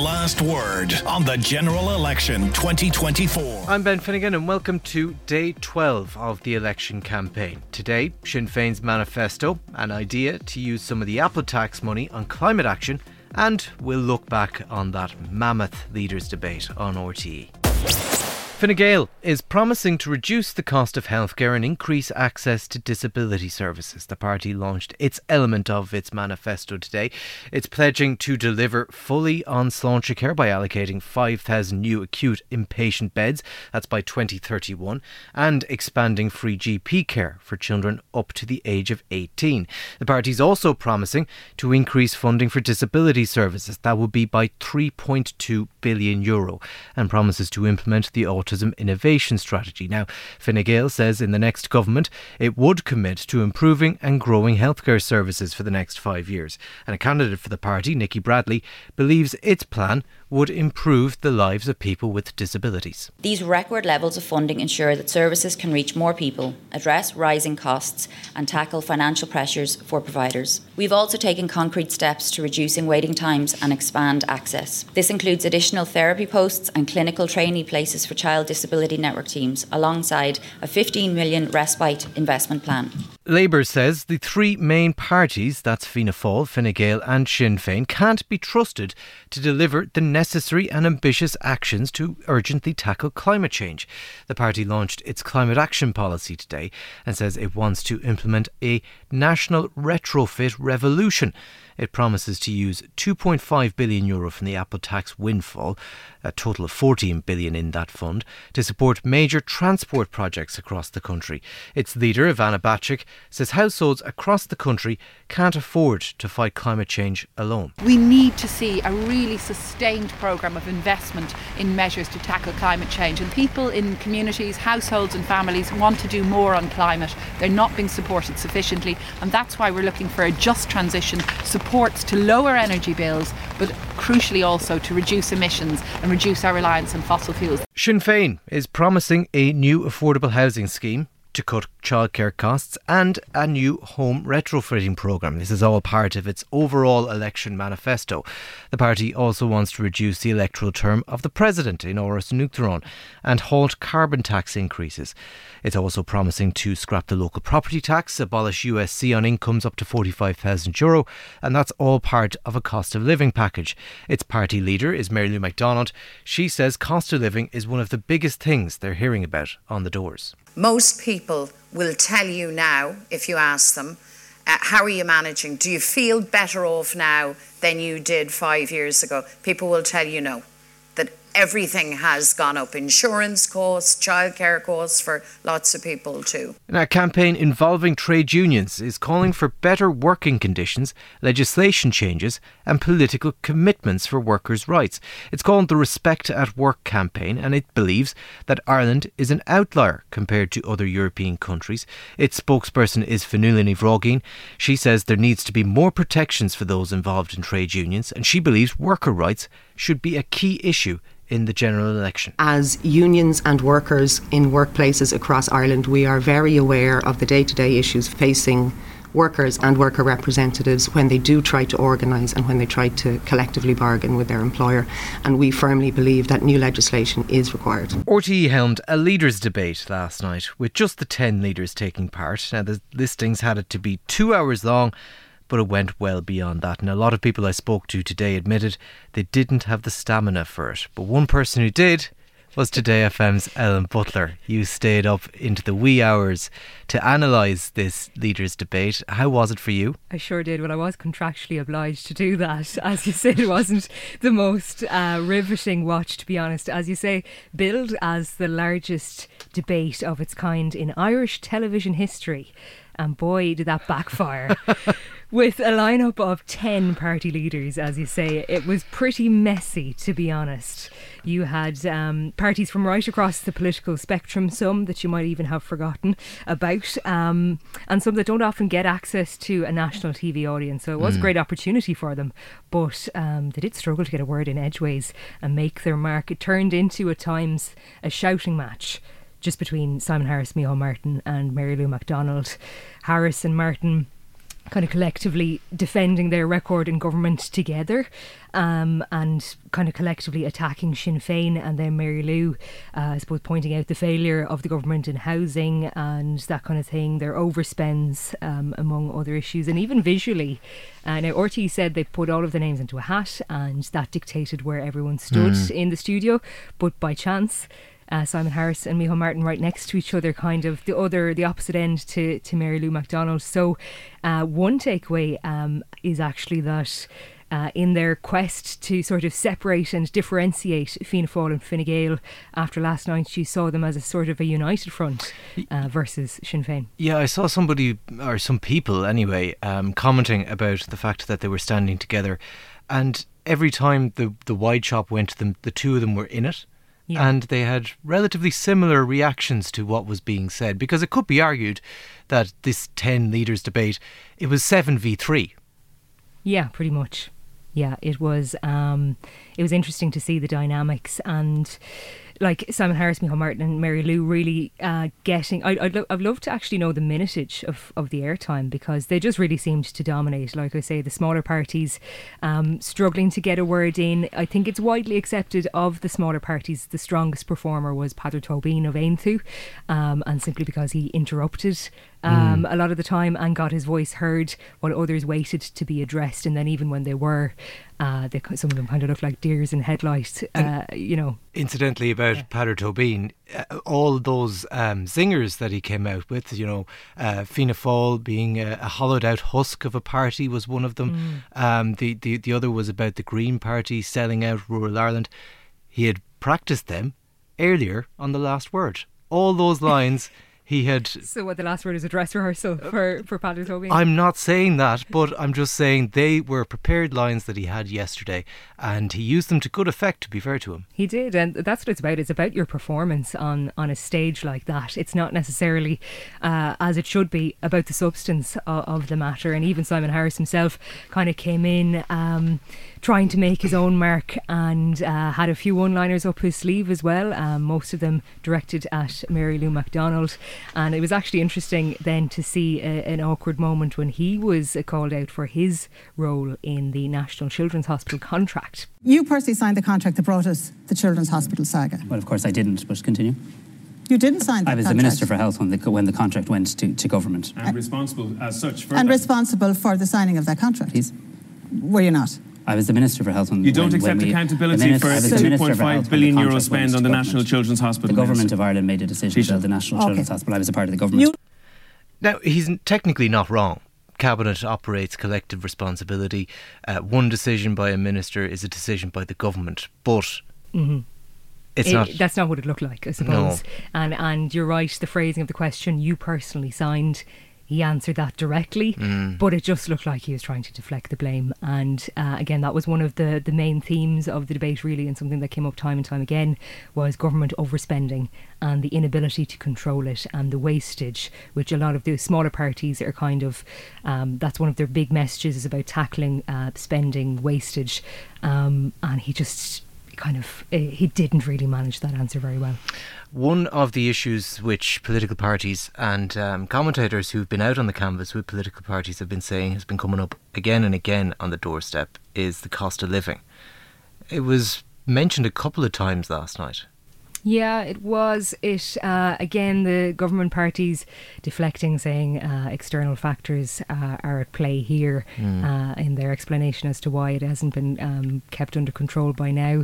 last word on the general election 2024. I'm Ben Finnegan and welcome to day 12 of the election campaign. Today, Sinn Féin's manifesto, an idea to use some of the Apple tax money on climate action, and we'll look back on that mammoth leaders debate on RTE. Fine Gael is promising to reduce the cost of healthcare and increase access to disability services. The party launched its element of its manifesto today. It's pledging to deliver fully on Sláinte care by allocating 5,000 new acute inpatient beds, that's by 2031, and expanding free GP care for children up to the age of 18. The party's also promising to increase funding for disability services. That will be by €3.2 billion, and promises to implement the Autism Innovation Strategy. Now, Fine Gael says in the next government it would commit to improving and growing healthcare services for the next 5 years. And a candidate for the party, Nicky Bradley, believes its plan would improve the lives of people with disabilities. These record levels of funding ensure that services can reach more people, address rising costs and tackle financial pressures for providers. We've also taken concrete steps to reducing waiting times and expand access. This includes additional therapy posts and clinical trainee places for child disability network teams, alongside a €15 million respite investment plan. Labour says the three main parties, that's Fianna Fáil, Fine Gael and Sinn Féin, can't be trusted to deliver the necessary and ambitious actions to urgently tackle climate change. The party launched its climate action policy today and says it wants to implement a national retrofit revolution. It promises to use €2.5 billion from the Apple tax windfall, a total of €14 billion in that fund, to support major transport projects across the country. Its leader, Ivana Bacik, says households across the country can't afford to fight climate change alone. We need to see a really sustained programme of investment in measures to tackle climate change. And people in communities, households and families want to do more on climate. They're not being supported sufficiently, and that's why we're looking for a just transition, supports to lower energy bills, but crucially also to reduce emissions and reduce our reliance on fossil fuels. Sinn Féin is promising a new affordable housing scheme to cut childcare costs and a new home retrofitting programme. This is all part of its overall election manifesto. The party also wants to reduce the electoral term of the president in Áras an Uachtaráin and halt carbon tax increases. It's also promising to scrap the local property tax, abolish USC on incomes up to €45,000, and that's all part of a cost of living package. Its party leader is Mary Lou McDonald. She says cost of living is one of the biggest things they're hearing about on the doors. Most people will tell you now, if you ask them, how are you managing? Do you feel better off now than you did 5 years ago? People will tell you no, that everything has gone up. Insurance costs, childcare costs for lots of people too. A campaign involving trade unions is calling for better working conditions, legislation changes and political commitments for workers' rights. It's called the Respect at Work campaign, and it believes that Ireland is an outlier compared to other European countries. Its spokesperson is Fionnuala Ní Bhrógin. She says there needs to be more protections for those involved in trade unions, and she believes worker rights should be a key issue in the general election. As unions and workers in workplaces across Ireland, we are very aware of the day-to-day issues facing workers and worker representatives when they do try to organise and when they try to collectively bargain with their employer, and we firmly believe that new legislation is required. RTE helmed a leaders debate last night with just the 10 leaders taking part. Now the listings had it to be 2 hours long, but it went well beyond that, and a lot of people I spoke to today admitted they didn't have the stamina for it. But one person who did was Today FM's Ellen Butler. You stayed up into the wee hours to analyse this leaders debate. How was it for you? I sure did. Well, I was contractually obliged to do that. As you said, it wasn't the most riveting watch, to be honest. As you say, billed as the largest debate of its kind in Irish television history. And boy, did that backfire. With a lineup of 10 party leaders, as you say, it was pretty messy, to be honest. You had parties from right across the political spectrum, some that you might even have forgotten about, and some that don't often get access to a national TV audience. So it was a great opportunity for them, but they did struggle to get a word in edgeways and make their mark. It turned into, at times, a shouting match just between Simon Harris, Micheál Martin and Mary Lou McDonald. Harris and Martin kind of collectively defending their record in government together, and kind of collectively attacking Sinn Féin, and then Mary Lou, I suppose, pointing out the failure of the government in housing and that kind of thing, their overspends, among other issues, and even visually. Now, RTÉ said they put all of the names into a hat and that dictated where everyone stood in the studio, but by chance Simon Harris and Micheál Martin right next to each other, kind of the opposite end to Mary Lou McDonald. So one takeaway is actually that in their quest to sort of separate and differentiate Fianna Fáil and Fine Gael after last night, she saw them as a sort of a united front versus Sinn Féin. Yeah, I saw somebody, or some people anyway, commenting about the fact that they were standing together, and every time the wide shot went to them, the two of them were in it. Yeah. And they had relatively similar reactions to what was being said, because it could be argued that this 10 leaders debate, it was 7v3. Yeah, pretty much. Yeah, it was interesting to see the dynamics, and like Simon Harris, Micheál Martin and Mary Lou really getting... I'd love to actually know the minutage of the airtime, because they just really seemed to dominate. Like I say, the smaller parties struggling to get a word in. I think it's widely accepted of the smaller parties, the strongest performer was Peadar Tóibín of Aontú, and simply because he interrupted a lot of the time and got his voice heard while others waited to be addressed. And then even when they were, some of them kind of looked like deers in headlights, you know. Incidentally, about Peadar Tóibín, all those zingers that he came out with, you know, Fianna Fáil being a hollowed out husk of a party was one of them. The other was about the Green Party selling out rural Ireland. He had practiced them earlier on the last word. All those lines... He had... So what, the last word is a dress rehearsal for Peadar Tóibín? I'm not saying that, but I'm just saying they were prepared lines that he had yesterday, and he used them to good effect, to be fair to him. He did, and that's what it's about. It's about your performance on a stage like that. It's not necessarily, as it should be, about the substance of the matter. And even Simon Harris himself kind of came in trying to make his own mark, and had a few one-liners up his sleeve as well, most of them directed at Mary Lou McDonald. And it was actually interesting then to see an awkward moment when he was called out for his role in the National Children's Hospital contract. You personally signed the contract that brought us the Children's Hospital saga. Well, of course I didn't, but continue. You didn't sign that contract? I was the Minister for Health when the contract went to government. And responsible as such for And responsible for the signing of that contract? Please? Were you not? I was the Minister for Health. You don't accept accountability for a €2.5 billion spend on the National Children's Hospital. The Government of Ireland made a decision to build the National Children's Hospital. I was a part of the government. Now, he's technically not wrong. Cabinet operates collective responsibility. One decision by a minister is a decision by the government, but it's not. That's not what it looked like, I suppose. No. And you're right. The phrasing of the question, you personally signed. He answered that directly, but it just looked like he was trying to deflect the blame. And again, that was one of the main themes of the debate, really, and something that came up time and time again was government overspending and the inability to control it, and the wastage, which a lot of the smaller parties are kind of, that's one of their big messages, is about tackling spending, wastage. And he just he didn't really manage that answer very well. One of the issues which political parties and commentators who've been out on the canvas with political parties have been saying has been coming up again and again on the doorstep is the cost of living. It was mentioned a couple of times last night. Yeah, it was. Again, the government parties deflecting, saying external factors are at play here in their explanation as to why it hasn't been kept under control by now.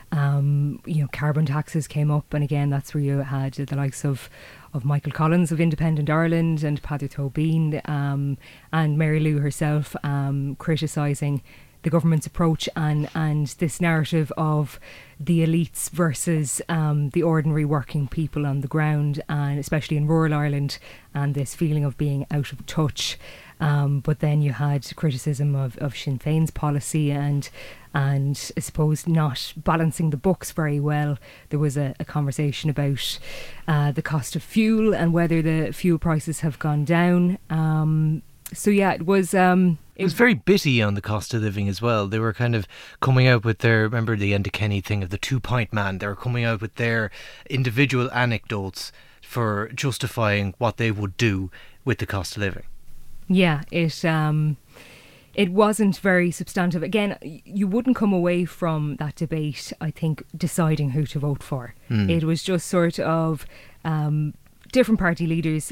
Carbon taxes came up, and again, that's where you had the likes of Michael Collins of Independent Ireland and Peadar Tóibín and Mary Lou herself criticising the government's approach and this narrative of the elites versus the ordinary working people on the ground, and especially in rural Ireland, and this feeling of being out of touch. But then you had criticism of Sinn Féin's policy and I suppose not balancing the books very well. There was a conversation about the cost of fuel and whether the fuel prices have gone down. So yeah, it was very bitty on the cost of living as well. They were kind of coming out with their, remember the Enda Kenny thing of the 2-pint man? They were coming out with their individual anecdotes for justifying what they would do with the cost of living. Yeah, it wasn't very substantive. Again, you wouldn't come away from that debate, I think, deciding who to vote for. It was just sort of different party leaders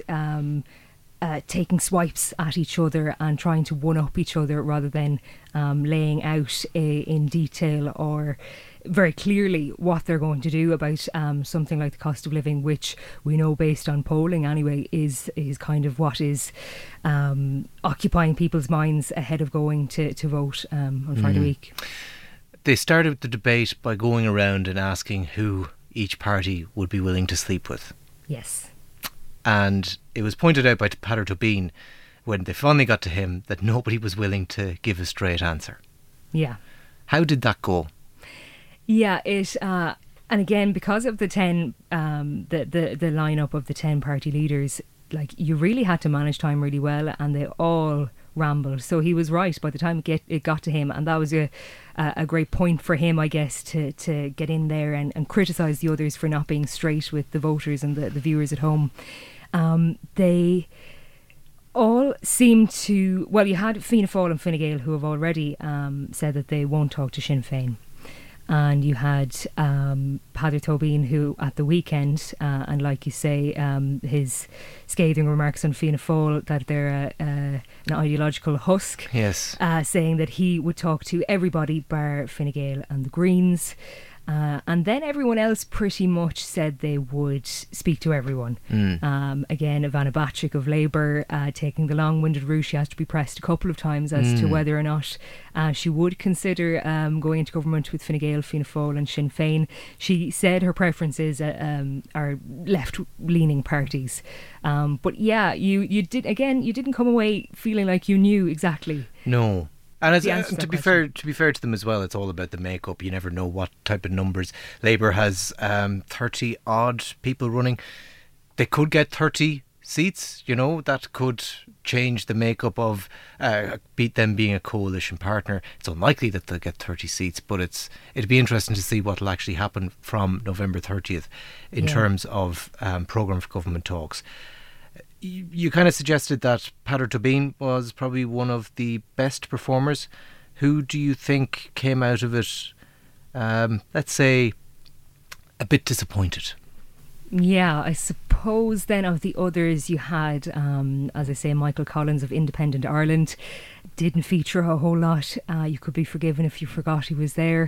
taking swipes at each other and trying to one-up each other rather than laying out in detail or very clearly what they're going to do about something like the cost of living, which we know based on polling anyway is kind of what is occupying people's minds ahead of going to vote on Friday week. They started the debate by going around and asking who each party would be willing to sleep with. Yes. And it was pointed out by Peadar Tóibín when they finally got to him that nobody was willing to give a straight answer. Yeah. How did that go? Yeah, and again, because of the 10, the lineup of the 10 party leaders, like, you really had to manage time really well, and they all rambled. So he was right by the time it got to him, and that was a great point for him, I guess, to get in there and criticise the others for not being straight with the voters and the viewers at home. They all seemed to... Well, you had Fianna Fáil and Fine Gael, who have already said that they won't talk to Sinn Féin. And you had Peadar Tóibín, who at the weekend, and like you say, his scathing remarks on Fianna Fáil that they're an ideological husk, yes, saying that he would talk to everybody bar Fine Gael and the Greens. And then everyone else pretty much said they would speak to everyone. Again, Ivana Bacik of Labour taking the long-winded route. She has to be pressed a couple of times as to whether or not she would consider going into government with Fine Gael, Fianna Fáil and Sinn Féin. She said her preferences are left-leaning parties. But yeah, you didn't come away feeling like you knew exactly. No. And to be fair to them as well, it's all about the makeup. You never know what type of numbers. Labour has 30 odd people running. They could get 30 seats. You know, that could change the makeup of beat them being a coalition partner. It's unlikely that they'll get 30 seats, but it'd be interesting to see what will actually happen from November 30th in terms of programme for government talks. You kind of suggested that Peadar Tóibín was probably one of the best performers. Who do you think came out of it, let's say, a bit disappointed? Yeah, I suppose then of the others you had, as I say, Michael Collins of Independent Ireland. Didn't feature a whole lot. You could be forgiven if you forgot he was there.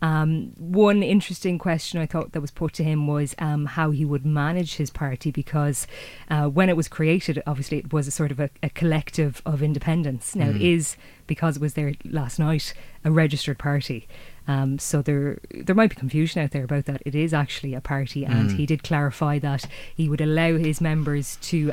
One interesting question I thought that was put to him was how he would manage his party, because when it was created, obviously it was a sort of a collective of independents. Now it is, because it was there last night, a registered party. So there might be confusion out there about that. It is actually a party, and he did clarify that he would allow his members to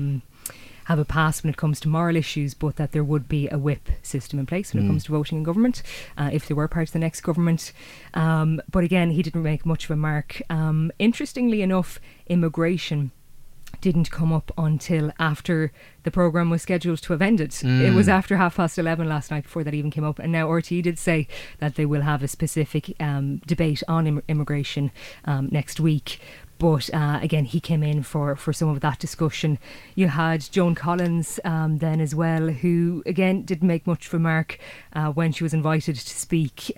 have a pass when it comes to moral issues, but that there would be a whip system in place when it comes to voting in government, if they were part of the next government. But again, he didn't make much of a mark. Interestingly enough, immigration didn't come up until after the programme was scheduled to have ended. It was after 11:30 last night before that even came up. And now RTE did say that they will have a specific debate on immigration next week. But again, he came in for some of that discussion. You had Joan Collins then as well, who again didn't make much of a mark when she was invited to speak.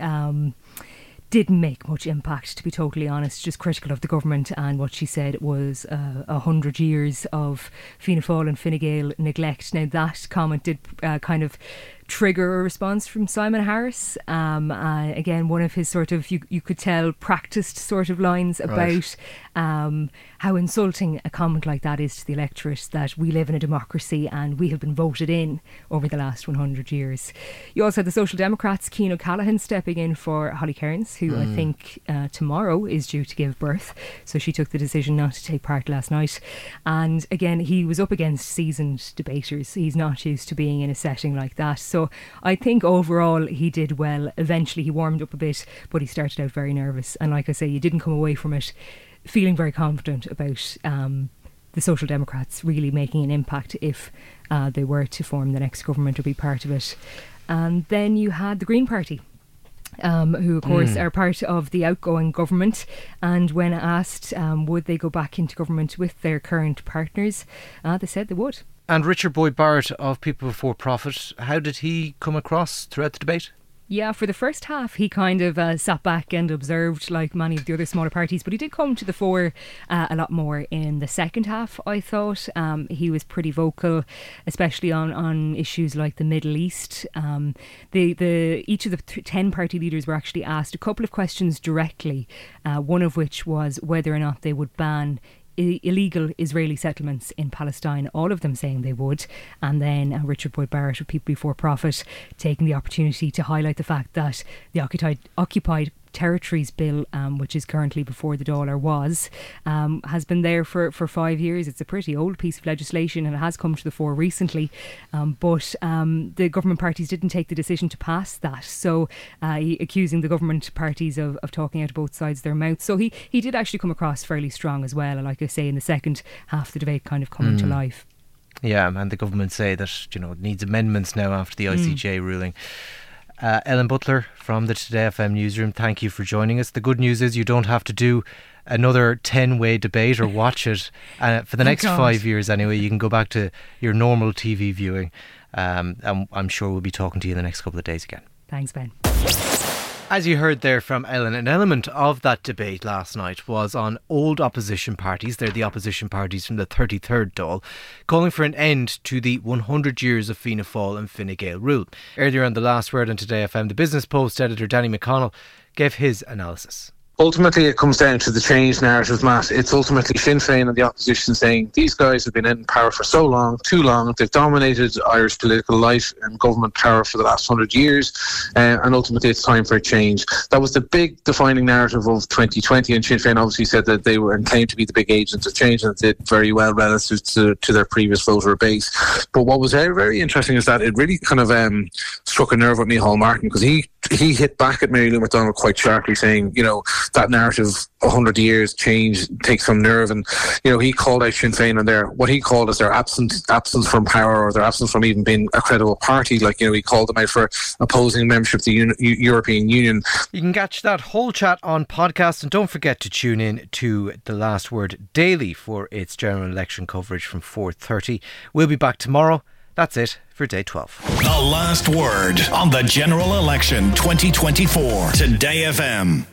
Didn't make much impact, to be totally honest, just critical of the government, and what she said was 100 years of Fianna Fáil and Fine Gael neglect. Now that comment did kind of trigger a response from Simon Harris. Again, one of his sort of, you could tell, practiced sort of lines about how insulting a comment like that is to the electorate, that we live in a democracy and we have been voted in over the last 100 years. You also had the Social Democrats, Cian O'Callaghan, stepping in for Holly Cairns, who I think tomorrow is due to give birth. So she took the decision not to take part last night. And again, he was up against seasoned debaters. He's not used to being in a setting like that. So I think overall he did well. Eventually he warmed up a bit, but he started out very nervous. And like I say, you didn't come away from it feeling very confident about the Social Democrats really making an impact if they were to form the next government or be part of it. And then you had the Green Party, who of course are part of the outgoing government, and when asked would they go back into government with their current partners, they said they would. And Richard Boyd Barrett of People Before Profit, how did he come across throughout the debate? Yeah, for the first half, he kind of sat back and observed like many of the other smaller parties, but he did come to the fore a lot more in the second half, I thought. He was pretty vocal, especially on issues like the Middle East. Each of the 10 party leaders were actually asked a couple of questions directly, one of which was whether or not they would ban illegal Israeli settlements in Palestine, all of them saying they would. And then Richard Boyd Barrett of People Before Profit taking the opportunity to highlight the fact that the Occupied Territories Bill, which is currently before the Dáil has been there for 5 years. It's a pretty old piece of legislation and it has come to the fore recently, but the government parties didn't take the decision to pass that, so accusing the government parties of talking out of both sides of their mouths. So he did actually come across fairly strong as well, like I say, in the second half of the debate kind of coming to life. Yeah, and the government say that it needs amendments now after the ICJ ruling. Ellen Butler from the Today FM newsroom, thank you for joining us. The good news is you don't have to do another 10-way debate or watch it for the next 5 years anyway. You can go back to your normal TV viewing, and I'm sure we'll be talking to you in the next couple of days again. Thanks, Ben. As you heard there from Ellen, an element of that debate last night was on old opposition parties. They're the opposition parties from the 33rd Dáil, calling for an end to the 100 years of Fianna Fáil and Fine Gael rule. Earlier on The Last Word on Today FM, the Business Post editor Danny McConnell gave his analysis. Ultimately, it comes down to the change narrative, Matt. It's ultimately Sinn Féin and the opposition saying these guys have been in power for so long, too long. They've dominated Irish political life and government power for the last 100 years, and ultimately it's time for a change. That was the big defining narrative of 2020, and Sinn Féin obviously said that they were and claimed to be the big agents of change, and did very well relative to their previous voter base. But what was very, very interesting is that it really kind of struck a nerve with Micheál Martin, because he hit back at Mary Lou McDonald quite sharply, saying, that narrative, 100 years change, takes some nerve. And, he called out Sinn Féin and what he called as their absence from power, or their absence from even being a credible party. He called them out for opposing membership of the European Union. You can catch that whole chat on podcast, and don't forget to tune in to The Last Word daily for its general election coverage from 4:30. We'll be back tomorrow. That's it for day 12. The Last Word on the general election 2024. Today FM.